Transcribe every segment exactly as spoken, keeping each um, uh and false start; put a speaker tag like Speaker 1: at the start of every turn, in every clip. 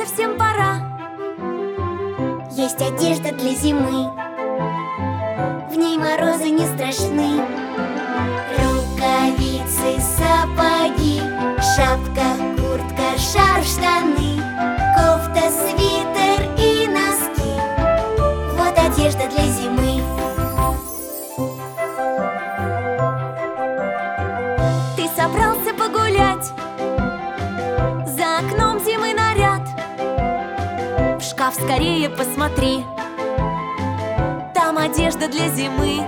Speaker 1: совсем пора.
Speaker 2: Есть одежда для зимы, в ней морозы не страшны. Рукавицы, сапоги, шапка, куртка, шарф, штаны, кофта, свитер и носки. Вот одежда для зимы.
Speaker 1: Ты собрался погулять, за окном зимы наряд. В шкаф скорее посмотри, там одежда для зимы.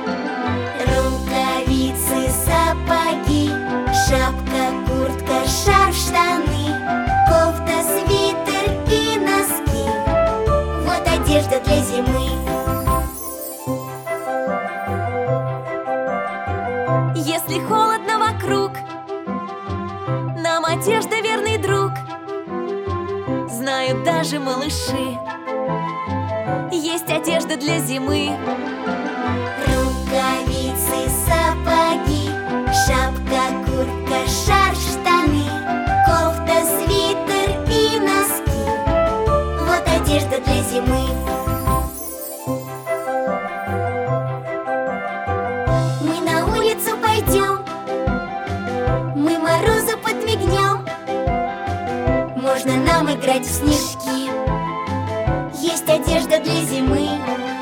Speaker 2: Рукавицы, сапоги, шапка, куртка, шарф, штаны, кофта, свитер и носки. Вот одежда для зимы.
Speaker 1: Если холодно вокруг, нам одежда верный друг. Знают даже малыши, есть одежда для зимы.
Speaker 2: Рукавицы, сапоги, шапка, куртка, шарф, штаны, кофта, свитер и носки. Вот одежда для зимы. Мы на улицу пойдем, мы морозу подмигнем. Можно нам играть в снежки, есть одежда для зимы.